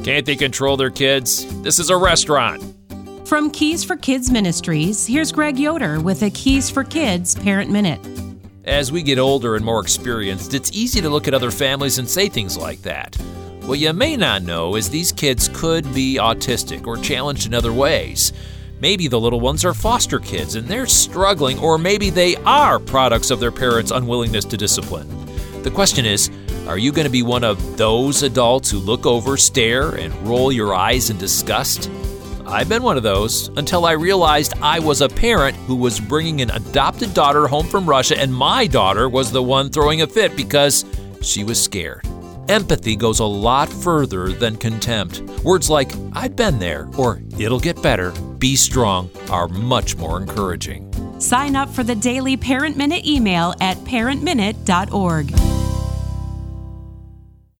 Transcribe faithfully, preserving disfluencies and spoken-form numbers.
Can't they control their kids? This is a restaurant. From Keys for Kids Ministries, here's Greg Yoder with a Keys for Kids Parent Minute. As we get older and more experienced, it's easy to look at other families and say things like that. What you may not know is these kids could be autistic or challenged in other ways. Maybe the little ones are foster kids and they're struggling, or maybe they are products of their parents' unwillingness to discipline. The question is, are you going to be one of those adults who look over, stare, and roll your eyes in disgust? I've been one of those until I realized I was a parent who was bringing an adopted daughter home from Russia, and my daughter was the one throwing a fit because she was scared. Empathy goes a lot further than contempt. Words like, I've been there, or it'll get better, be strong, are much more encouraging. Sign up for the daily Parent Minute email at parent minute dot org.